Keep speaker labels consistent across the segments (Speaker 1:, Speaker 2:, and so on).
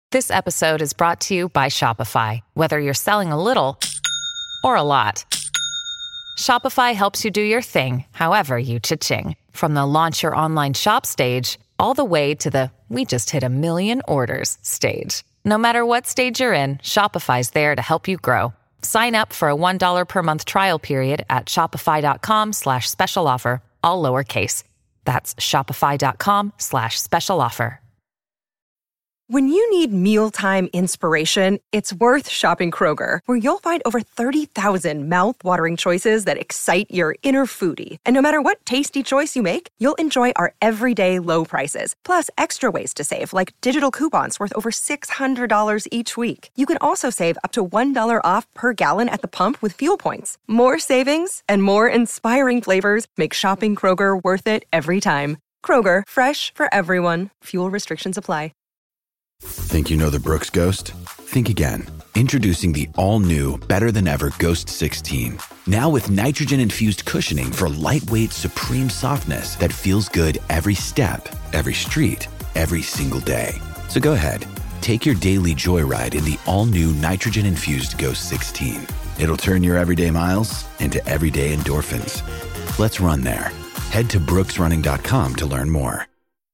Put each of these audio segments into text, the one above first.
Speaker 1: This episode is brought to you by Shopify. Whether you're selling a little or a lot, Shopify helps you do your thing, however you cha-ching. From the launch your online shop stage, all the way to the we just hit 1 million orders stage. No matter what stage you're in, Shopify's there to help you grow. Sign up for a $1 per month trial period at shopify.com/special offer, all lowercase. That's shopify.com/special offer.
Speaker 2: When you need mealtime inspiration, it's worth shopping Kroger, where you'll find over 30,000 mouth-watering choices that excite your inner foodie. And no matter what tasty choice you make, you'll enjoy our everyday low prices, plus extra ways to save, like digital coupons worth over $600 each week. You can also save up to $1 off per gallon at the pump with fuel points. More savings and more inspiring flavors make shopping Kroger worth it every time. Kroger, fresh for everyone. Fuel restrictions apply.
Speaker 3: Think you know the Brooks Ghost? Think again. Introducing the all-new, better-than-ever Ghost 16. Now with nitrogen-infused cushioning for lightweight, supreme softness that feels good every step, every street, every single day. So go ahead, take your daily joyride in the all-new nitrogen-infused Ghost 16. It'll turn your everyday miles into everyday endorphins. Let's run there. Head to brooksrunning.com to learn more.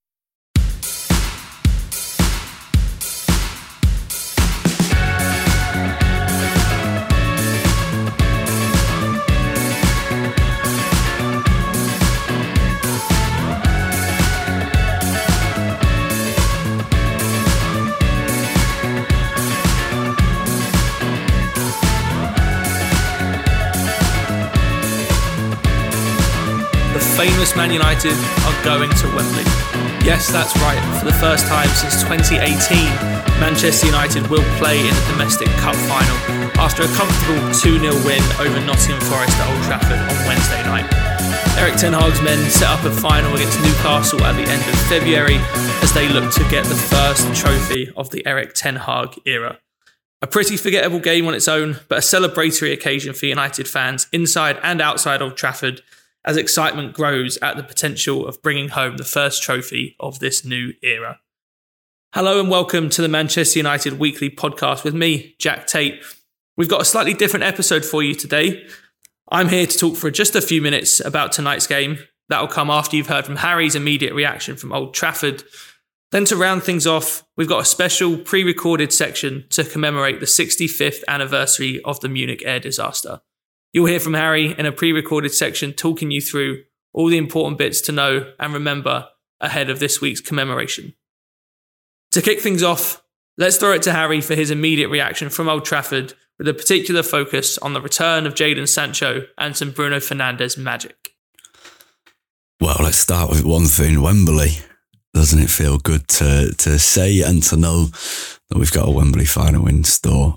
Speaker 4: Famous Man United are going to Wembley. Yes, that's right. For the first time since 2018, Manchester United will play in the domestic cup final after a comfortable 2-0 win over Nottingham Forest at Old Trafford on Wednesday night. Erik ten Hag's men set up a final against Newcastle at the end of February as they look to get the first trophy of the Erik ten Hag era. A pretty forgettable game on its own, but a celebratory occasion for United fans inside and outside Old Trafford, as excitement grows at the potential of bringing home the first trophy of this new era. Hello and welcome to the Manchester United Weekly Podcast with me, Jack Tate. We've got a slightly different episode for you today. I'm here to talk for just a few minutes about tonight's game. That'll come after you've heard from Harry's immediate reaction from Old Trafford. Then to round things off, we've got a special pre-recorded section to commemorate the 65th anniversary of the Munich air disaster. You'll hear from Harry in a pre-recorded section talking you through all the important bits to know and remember ahead of this week's commemoration. To kick things off, let's throw it to Harry for his immediate reaction from Old Trafford, with a particular focus on the return of Jadon Sancho and some Bruno Fernandes magic.
Speaker 5: Well, let's start with one thing, Wembley. Doesn't it feel good to say and to know that we've got a Wembley final in store?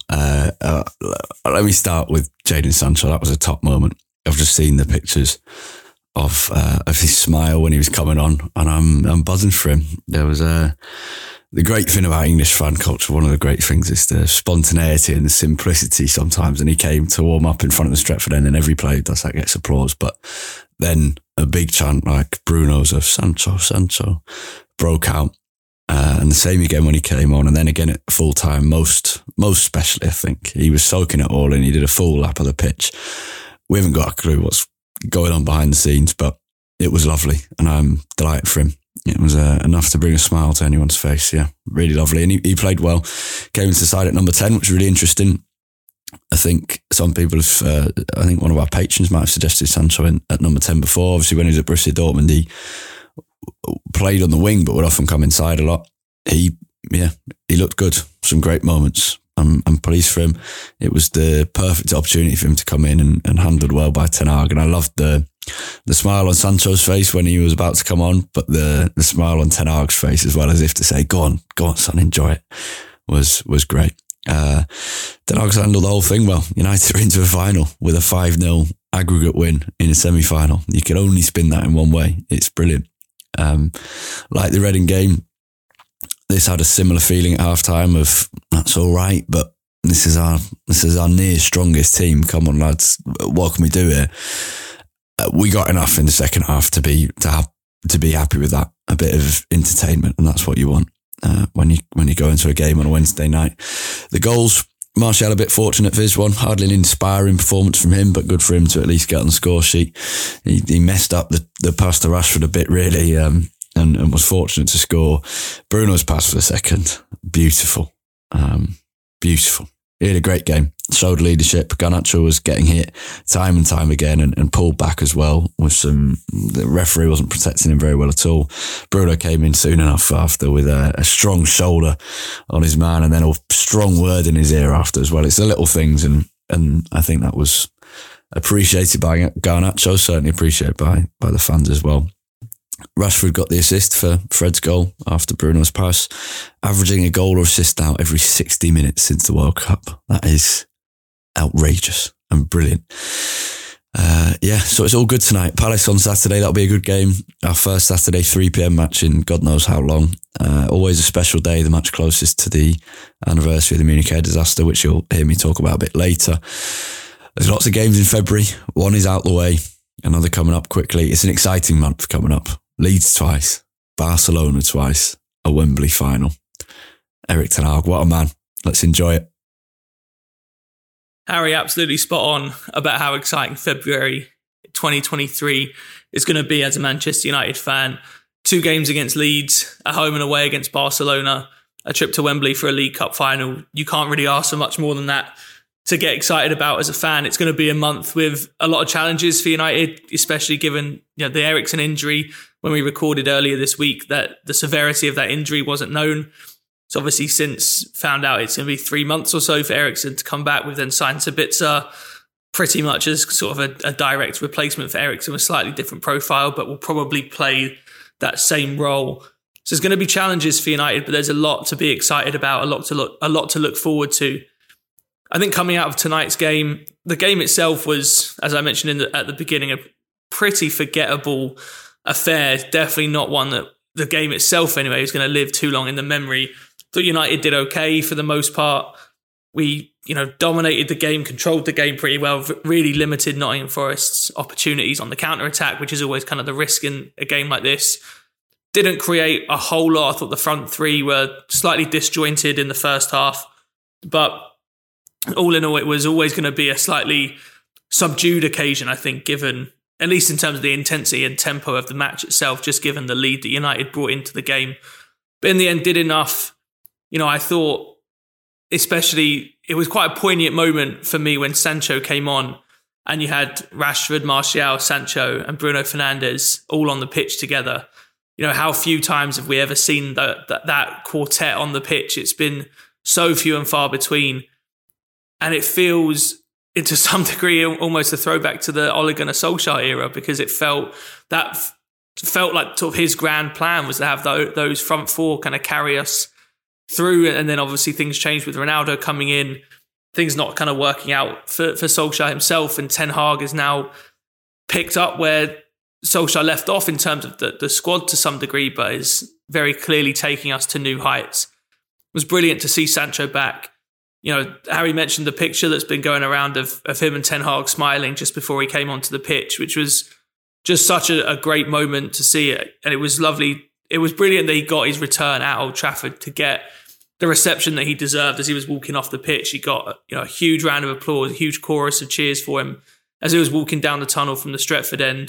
Speaker 5: Let me start with Jadon Sancho. That was a top moment. I've just seen the pictures of his smile when he was coming on, and I'm buzzing for him. There was the great thing about English fan culture. One of the great things is the spontaneity and the simplicity sometimes. And he came to warm up in front of the Stretford end, and every player does that gets applause. But then a big chant like Bruno's of Sancho, Sancho broke out. And the same again when he came on, and then again at full time, most especially, I think. He was soaking it all in. He did a full lap of the pitch. We haven't got a clue what's going on behind the scenes, but it was lovely, and I'm delighted for him. It was enough to bring a smile to anyone's face. Yeah, really lovely. And he played well. Came into the side at number 10, which was really interesting. I think some people have, I think one of our patrons might have suggested Sancho at number 10 before. Obviously, when he was at Borussia Dortmund, he played on the wing, but would often come inside a lot. He looked good. Some great moments. I'm pleased for him. It was the perfect opportunity for him to come in and handled well by Ten Hag. And I loved the smile on Sancho's face when he was about to come on, but the smile on Ten Hag's face as well, as if to say, go on, son, enjoy it, was great. Ten Hag's handled the whole thing well. United are into a final with a 5-0 aggregate win in a semi-final. You can only spin that in one way. It's brilliant. Like the Reading game, this had a similar feeling at half-time of, that's all right, but this is our near strongest team. Come on, lads, what can we do here? We got enough in the second half to be happy with that. A bit of entertainment, and that's what you want. when you go into a game on a Wednesday night. The goals, Martial a bit fortunate for his one. Hardly an inspiring performance from him, but good for him to at least get on the score sheet. He messed up the pass to Rashford a bit, really, and was fortunate to score. Bruno's pass for the second, beautiful. Beautiful. He had a great game. Showed leadership. Garnacho was getting hit time and time again and pulled back as well. The referee wasn't protecting him very well at all. Bruno came in soon enough after with a strong shoulder on his man and then a strong word in his ear after as well. It's the little things and I think that was appreciated by Garnacho, certainly appreciated by the fans as well. Rashford got the assist for Fred's goal after Bruno's pass, averaging a goal or assist now every 60 minutes since the World Cup. That is outrageous and brilliant. So it's all good tonight. Palace on Saturday, that'll be a good game. Our first Saturday 3 p.m. match in God knows how long. Always a special day, the match closest to the anniversary of the Munich air disaster, which you'll hear me talk about a bit later. There's lots of games in February. One is out the way, another coming up quickly. It's an exciting month coming up. Leeds twice, Barcelona twice, a Wembley final. Erik ten Hag, what a man. Let's enjoy it.
Speaker 4: Harry, absolutely spot on about how exciting February 2023 is going to be as a Manchester United fan. 2 games against Leeds, at home and away against Barcelona, a trip to Wembley for a League Cup final. You can't really ask for much more than that to get excited about as a fan. It's going to be a month with a lot of challenges for United, especially given the Eriksen injury. When we recorded earlier this week, that the severity of that injury wasn't known. So obviously since found out it's going to be 3 months or so for Eriksen to come back. We've then signed Sabitzer pretty much as sort of a direct replacement for Eriksen with a slightly different profile, but will probably play that same role. So there's going to be challenges for United, but there's a lot to be excited about, a lot to look forward to. I think coming out of tonight's game, the game itself was, as I mentioned at the beginning, a pretty forgettable affair. Definitely not one that the game itself, anyway, is going to live too long in the memory. Thought United did okay for the most part. We, dominated the game, controlled the game pretty well, really limited Nottingham Forest's opportunities on the counter-attack, which is always kind of the risk in a game like this. Didn't create a whole lot. I thought the front three were slightly disjointed in the first half, but all in all, it was always going to be a slightly subdued occasion, I think, given, at least in terms of the intensity and tempo of the match itself, just given the lead that United brought into the game. But in the end, did enough. I thought, especially, it was quite a poignant moment for me when Sancho came on and you had Rashford, Martial, Sancho and Bruno Fernandes all on the pitch together. How few times have we ever seen that quartet on the pitch? It's been so few and far between. And it feels, to some degree, almost a throwback to the Ole Gunnar Solskjaer era, because it felt like sort of his grand plan was to have those front four kind of carry us through. And then obviously things changed with Ronaldo coming in, things not kind of working out for Solskjaer himself. And Ten Hag is now picked up where Solskjaer left off in terms of the squad to some degree, but is very clearly taking us to new heights. It was brilliant to see Sancho back. Harry mentioned the picture that's been going around of him and Ten Hag smiling just before he came onto the pitch, which was just such a great moment to see it. And it was lovely. It was brilliant that he got his return at Old Trafford to get the reception that he deserved as he was walking off the pitch. He got a huge round of applause, a huge chorus of cheers for him as he was walking down the tunnel from the Stretford end.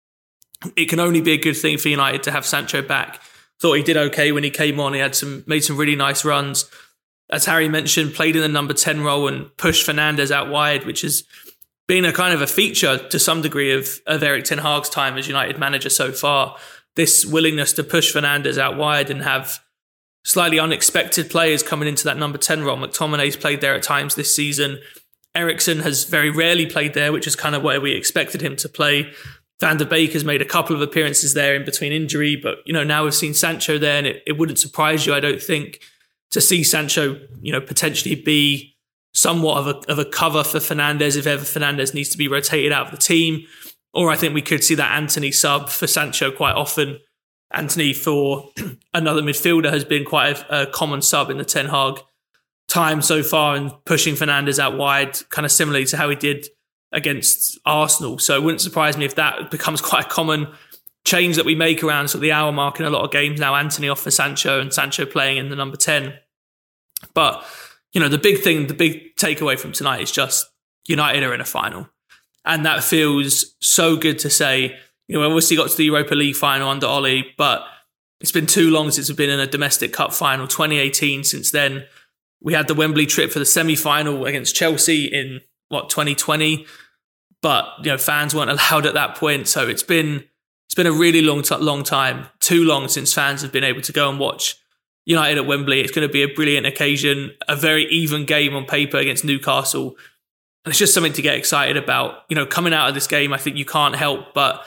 Speaker 4: It can only be a good thing for United to have Sancho back. Thought he did okay when he came on. He made some really nice runs. As Harry mentioned, played in the number 10 role and pushed Fernandes out wide, which has been a kind of a feature to some degree of Erik ten Hag's time as United manager so far. This willingness to push Fernandes out wide and have slightly unexpected players coming into that number 10 role. McTominay's played there at times this season. Eriksen has very rarely played there, which is kind of where we expected him to play. Van der Beek has made a couple of appearances there in between injury, but now we've seen Sancho there, and it wouldn't surprise you, I don't think, to see Sancho, potentially be somewhat of a cover for Fernandes if ever Fernandes needs to be rotated out of the team. Or I think we could see that Antony sub for Sancho quite often. Antony for another midfielder has been quite a common sub in the Ten Hag time so far, and pushing Fernandes out wide, kind of similarly to how he did against Arsenal. So it wouldn't surprise me if that becomes quite a common change that we make around sort of the hour mark in a lot of games now. Antony off for Sancho and Sancho playing in the number 10. But, the big takeaway from tonight is just United are in a final. And that feels so good to say. We obviously got to the Europa League final under Ole, but it's been too long since we've been in a domestic cup final. 2018 since then. We had the Wembley trip for the semi-final against Chelsea in 2020, but fans weren't allowed at that point. So it's been a really long time, too long since fans have been able to go and watch United at Wembley. It's going to be a brilliant occasion, a very even game on paper against Newcastle, and it's just something to get excited about. Coming out of this game, I think you can't help but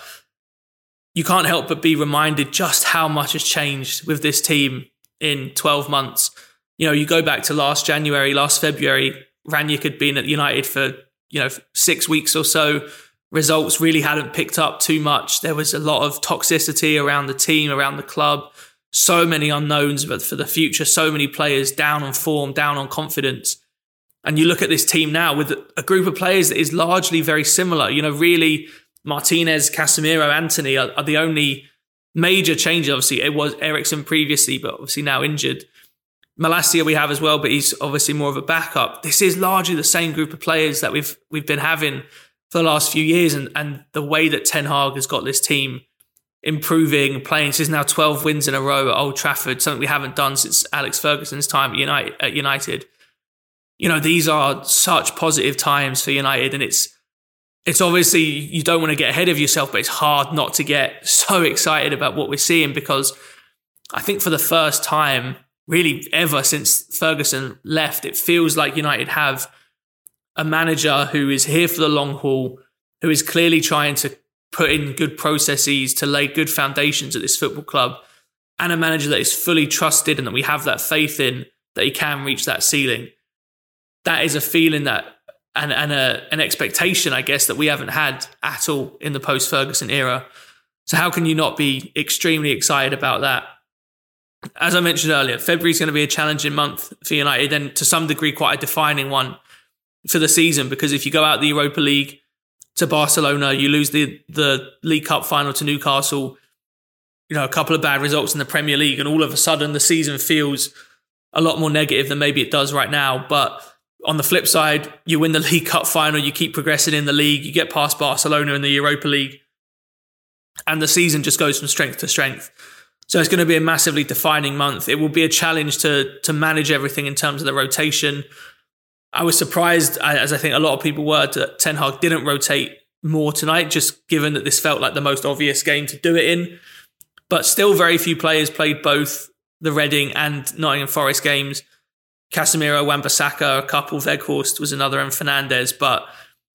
Speaker 4: be reminded just how much has changed with this team in 12 months. You go back to last February, Ranić had been at United for 6 weeks or so. Results really hadn't picked up too much. There was a lot of toxicity around the team, around the club. So many unknowns but for the future. So many players down on form, down on confidence. And you look at this team now with a group of players that is largely very similar. Really, Martinez, Casemiro, Antony are the only major changes. Obviously, it was Eriksen previously, but obviously now injured. Malacia we have as well, but he's obviously more of a backup. This is largely the same group of players that we've been having for the last few years, and the way that Ten Hag has got this team improving, playing. This is now 12 wins in a row at Old Trafford, something we haven't done since Alex Ferguson's time at United. These are such positive times for United, and it's obviously, you don't want to get ahead of yourself, but it's hard not to get so excited about what we're seeing, because I think for the first time, really ever since Ferguson left, it feels like United have a manager who is here for the long haul, who is clearly trying to put in good processes to lay good foundations at this football club, and a manager that is fully trusted and that we have that faith in that he can reach that ceiling. That is a feeling that and an expectation, I guess, that we haven't had at all in the post-Ferguson era. So how can you not be extremely excited about that? As I mentioned earlier, February is going to be a challenging month for United, and to some degree quite a defining one for the season, because if you go out the Europa League to Barcelona, you lose the League Cup final to Newcastle, a couple of bad results in the Premier League, and all of a sudden the season feels a lot more negative than maybe it does right now. But on the flip side, you win the League Cup final, you keep progressing in the league, you get past Barcelona in the Europa League, and the season just goes from strength to strength. So it's going to be a massively defining month. It will be a challenge to manage everything in terms of the rotation. I was surprised, as I think a lot of people were, that Ten Hag didn't rotate more tonight, just given that this felt like the most obvious game to do it in. But still very few players played both the Reading and Nottingham Forest games. Casemiro, Wan-Bissaka, a couple, Weghorst was another, and Fernandes. But,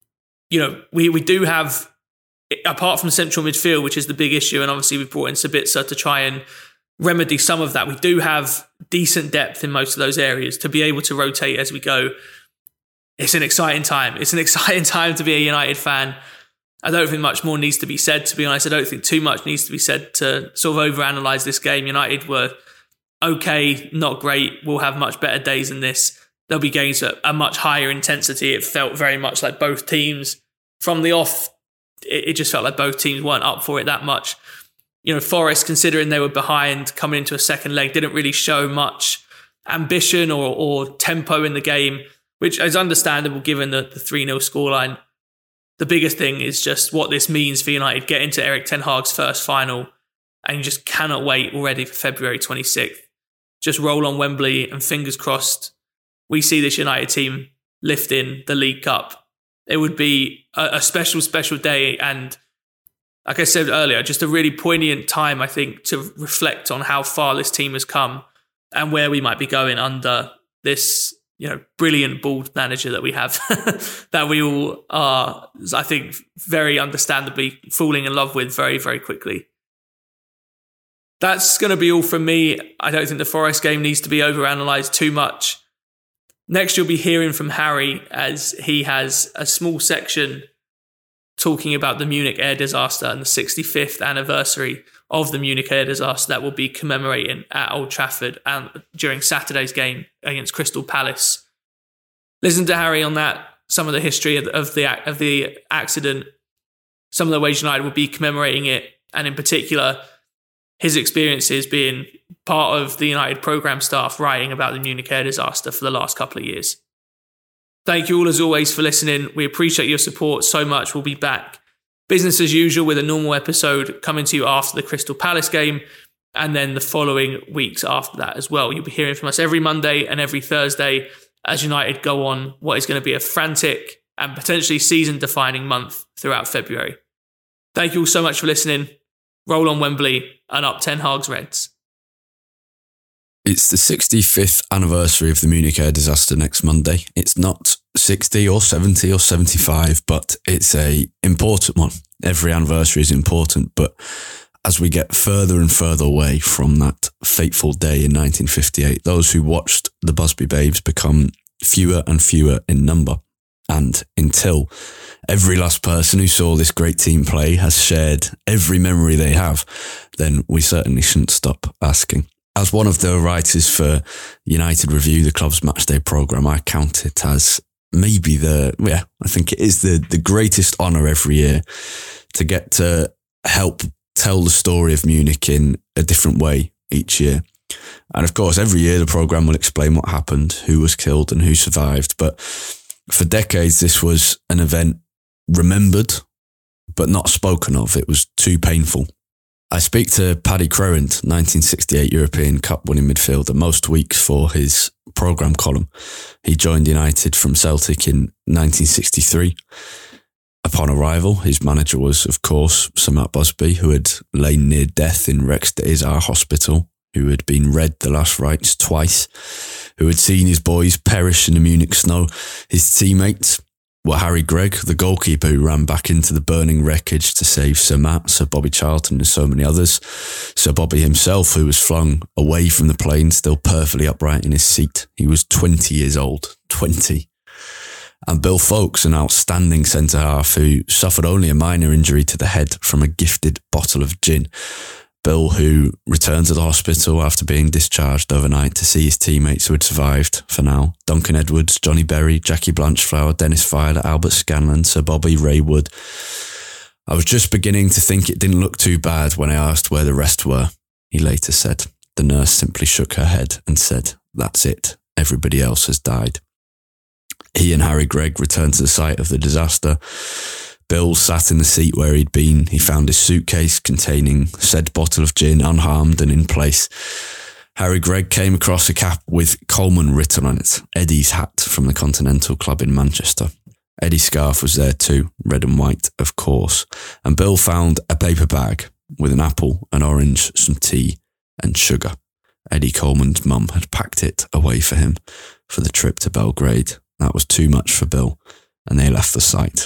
Speaker 4: we do have, apart from central midfield, which is the big issue, and obviously we've brought in Sabitzer to try and remedy some of that, we do have decent depth in most of those areas to be able to rotate as we go. It's an exciting time. It's an exciting time to be a United fan. I don't think much more needs to be said, to be honest. I don't think too much needs to be said to sort of overanalyze this game. United were okay, not great. We'll have much better days than this. There'll be games at a much higher intensity. It felt very much like both teams, from the off, it just felt like both teams weren't up for it that much. Forest, considering they were behind coming into a second leg, didn't really show much ambition or tempo in the game, which is understandable given the 3-0 scoreline. The biggest thing is just what this means for United getting to Erik Ten Hag's first final, and you just cannot wait already for February 26th. Just roll on Wembley, and fingers crossed we see this United team lifting the League Cup. It would be a special, special day, and like I said earlier, just a really poignant time, I think, to reflect on how far this team has come and where we might be going under this, brilliant bald manager that we have, that we all are, I think, very understandably falling in love with very, very quickly. That's going to be all from me. I don't think the Forest game needs to be overanalyzed too much. Next, you'll be hearing from Harry, as he has a small section talking about the Munich air disaster and the 65th anniversary of the Munich air disaster that will be commemorating at Old Trafford and during Saturday's game against Crystal Palace. Listen to Harry on that, some of the history of the accident, some of the ways United will be commemorating it and in particular, his experiences being part of the United programme staff writing about the Munich air disaster for the last couple of years. Thank you all as always for listening. We appreciate your support so much. We'll be back business as usual with a normal episode coming to you after the Crystal Palace game, and then the following weeks after that as well. You'll be hearing from us every Monday and every Thursday as United go on what is going to be a frantic and potentially season-defining month throughout February. Thank you all so much for listening. Roll on Wembley and up Ten Hag's Reds.
Speaker 5: It's the 65th anniversary of the Munich air disaster next Monday. It's not 60 or 70 or 75, but it's a important one. Every anniversary is important, but as we get further and further away from that fateful day in 1958, those who watched the Busby Babes become fewer and fewer in number. And until every last person who saw this great team play has shared every memory they have, then we certainly shouldn't stop asking. As one of the writers for United Review, the club's matchday programme, I count it as maybe I think it is the greatest honour every year to get to help tell the story of Munich in a different way each year. And of course, every year the programme will explain what happened, who was killed and who survived. But for decades, this was an event remembered, but not spoken of. It was too painful. I speak to Paddy Crowand, 1968 European Cup winning midfielder, most weeks for his programme column. He joined United from Celtic in 1963. Upon arrival, his manager was, of course, Sir Matt Busby, who had lain near death in Rex de Isar Hospital, who had been read the last rites twice, who had seen his boys perish in the Munich snow. His teammates were Harry Gregg, the goalkeeper who ran back into the burning wreckage to save Sir Matt, Sir Bobby Charlton and so many others. Sir Bobby himself, who was flung away from the plane, still perfectly upright in his seat. He was 20 years old. 20. And Bill Foulkes, an outstanding centre-half who suffered only a minor injury to the head from a gifted bottle of gin. Bill, who returned to the hospital after being discharged overnight to see his teammates who had survived for now. Duncan Edwards, Johnny Berry, Jackie Blanchflower, Dennis Filer, Albert Scanlon, Sir Bobby, Ray Wood. I was just beginning to think it didn't look too bad when I asked where the rest were, he later said. The nurse simply shook her head and said, "That's it. Everybody else has died." He and Harry Gregg returned to the site of the disaster. Bill sat in the seat where he'd been. He found his suitcase containing said bottle of gin unharmed and in place. Harry Gregg came across a cap with Coleman written on it, Eddie's hat from the Continental Club in Manchester. Eddie's scarf was there too, red and white, of course. And Bill found a paper bag with an apple, an orange, some tea and sugar. Eddie Coleman's mum had packed it away for him for the trip to Belgrade. That was too much for Bill, and they left the site.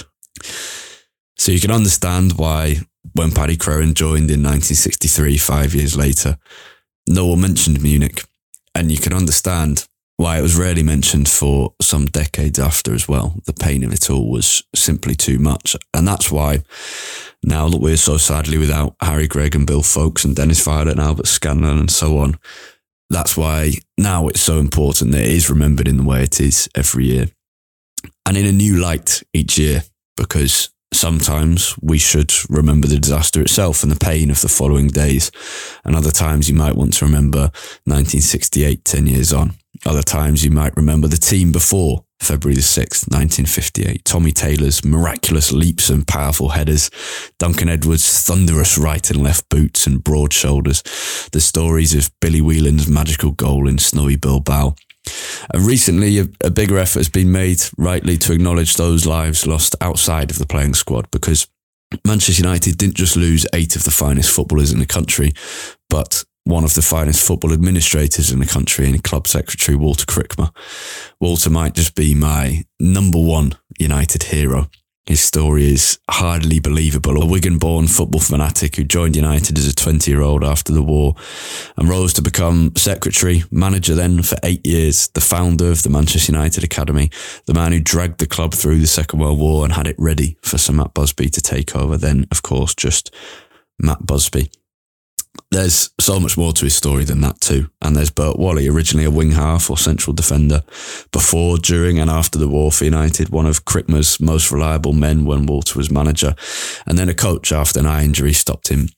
Speaker 5: So you can understand why when Paddy Crowand joined in 1963, 5 years later, no one mentioned Munich. And you can understand why it was rarely mentioned for some decades after as well. The pain of it all was simply too much. And that's why, now that we're so sadly without Harry Gregg and Bill Foulkes and Dennis Filer and Albert Scanlon and so on, that's why now it's so important that it is remembered in the way it is every year. And in a new light each year, because sometimes we should remember the disaster itself and the pain of the following days. And other times you might want to remember 1968, 10 years on. Other times you might remember the team before February the 6th, 1958. Tommy Taylor's miraculous leaps and powerful headers. Duncan Edwards' thunderous right and left boots and broad shoulders. The stories of Billy Whelan's magical goal in snowy Bilbao. And recently, a bigger effort has been made, rightly, to acknowledge those lives lost outside of the playing squad, because Manchester United didn't just lose 8 of the finest footballers in the country, but one of the finest football administrators in the country in Club Secretary Walter Crickmer. Walter might just be my number one United hero. His story is hardly believable. A Wigan-born football fanatic who joined United as a 20-year-old after the war and rose to become secretary, manager then for 8 years, the founder of the Manchester United Academy, the man who dragged the club through the Second World War and had it ready for Sir Matt Busby to take over. Then, of course, just Matt Busby. There's so much more to his story than that too. And there's Bert Wally, originally a wing half or central defender, before, during and after the war for United, one of Crickmer's most reliable men when Walter was manager, and then a coach after an eye injury stopped him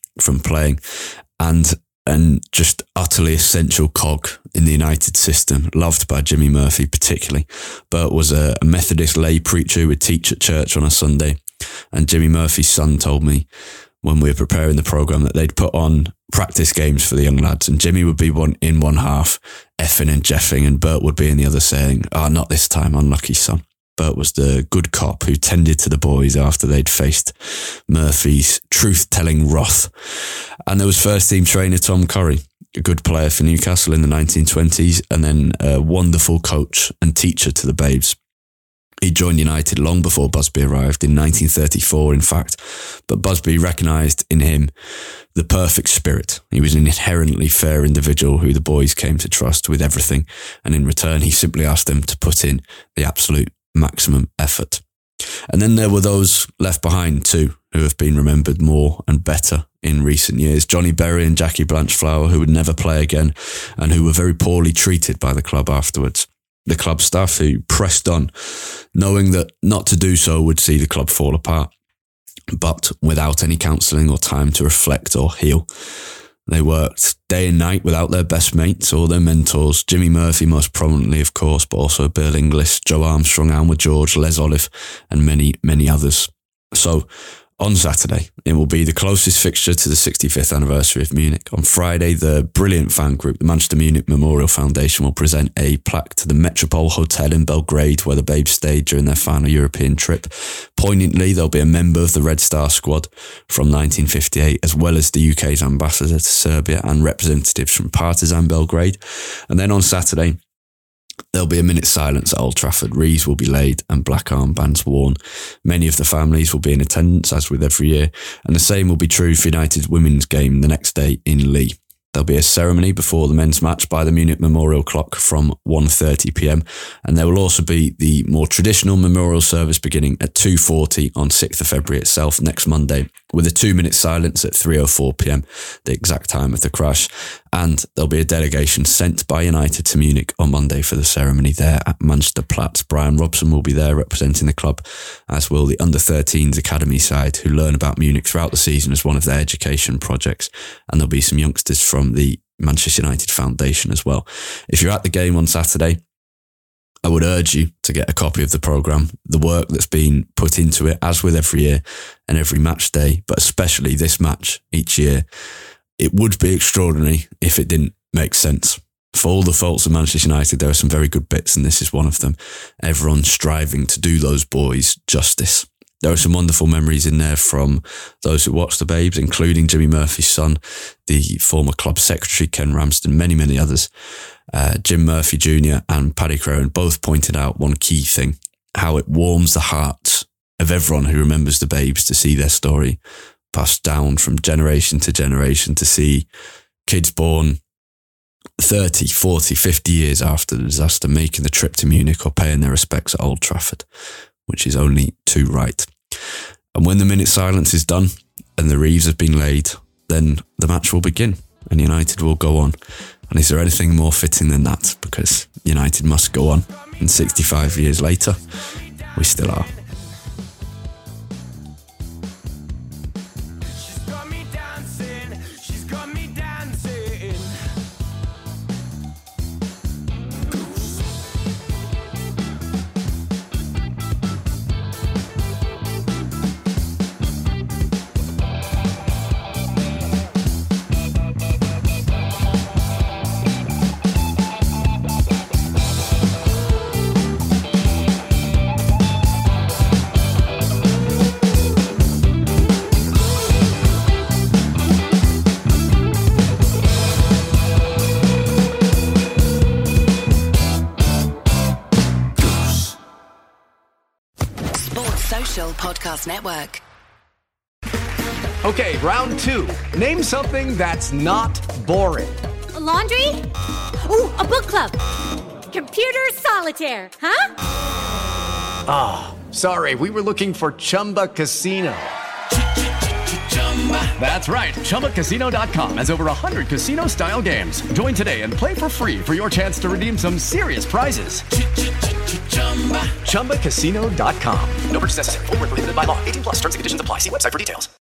Speaker 5: from playing, and just utterly essential cog in the United system, loved by Jimmy Murphy particularly. Bert was a Methodist lay preacher who would teach at church on a Sunday, and Jimmy Murphy's son told me when we were preparing the programme that they'd put on practice games for the young lads, and Jimmy would be in one half, effing and jeffing, and Bert would be in the other saying, not this time, unlucky son. Bert was the good cop who tended to the boys after they'd faced Murphy's truth-telling wrath. And there was first-team trainer Tom Curry, a good player for Newcastle in the 1920s, and then a wonderful coach and teacher to the Babes. He joined United long before Busby arrived, in 1934 in fact, but Busby recognised in him the perfect spirit. He was an inherently fair individual who the boys came to trust with everything, and in return he simply asked them to put in the absolute maximum effort. And then there were those left behind too, who have been remembered more and better in recent years. Johnny Berry and Jackie Blanchflower, who would never play again and who were very poorly treated by the club afterwards. The club staff who pressed on, knowing that not to do so would see the club fall apart, but without any counselling or time to reflect or heal. They worked day and night without their best mates or their mentors, Jimmy Murphy most prominently, of course, but also Bill Inglis, Joe Armstrong, Alma George, Les Olive, and many, many others. So on Saturday, it will be the closest fixture to the 65th anniversary of Munich. On Friday, the brilliant fan group, the Manchester Munich Memorial Foundation, will present a plaque to the Metropole Hotel in Belgrade, where the Babes stayed during their final European trip. Poignantly, there'll be a member of the Red Star squad from 1958, as well as the UK's ambassador to Serbia and representatives from Partizan Belgrade. And then on Saturday, there'll be a minute's silence at Old Trafford. Wreaths will be laid and black armbands worn. Many of the families will be in attendance, as with every year, and the same will be true for United's women's game the next day in Lee. There'll be a ceremony before the men's match by the Munich Memorial Clock from 1:30pm, and there will also be the more traditional memorial service beginning at 2:40 on 6th of February itself, next Monday, with a 2-minute silence at 3:04pm, the exact time of the crash. And there'll be a delegation sent by United to Munich on Monday for the ceremony there at Manchester Platz. Brian Robson will be there representing the club, as will the under-13s academy side, who learn about Munich throughout the season as one of their education projects. And there'll be some youngsters from the Manchester United Foundation as well. If you're at the game on Saturday, I would urge you to get a copy of the programme, the work that's been put into it, as with every year and every match day, but especially this match each year. It would be extraordinary if it didn't make sense. For all the faults of Manchester United, there are some very good bits, and this is one of them. Everyone striving to do those boys justice. There are some wonderful memories in there from those who watched the Babes, including Jimmy Murphy's son, the former club secretary, Ken Ramsden, many, many others. Jim Murphy Jr. and Paddy Crone both pointed out one key thing, how it warms the hearts of everyone who remembers the Babes to see their story passed down from generation to generation, to see kids born 30, 40, 50 years after the disaster making the trip to Munich or paying their respects at Old Trafford, which is only too right. And when the minute silence is done and the wreaths have been laid, then the match will begin and United will go on. And is there anything more fitting than that? Because United must go on. And 65 years later, we still are.
Speaker 6: Podcast Network.
Speaker 7: Okay, round two. Name something that's not boring.
Speaker 8: A laundry? Ooh, a book club. Computer solitaire, huh?
Speaker 7: Ah, oh, sorry, we were looking for Chumba Casino. That's right, ChumbaCasino.com has over 100 casino-style games. Join today and play for free for your chance to redeem some serious prizes. ChumbaCasino.com. No purchase necessary. Void where prohibited by law. 18+ terms and conditions apply. See website for details.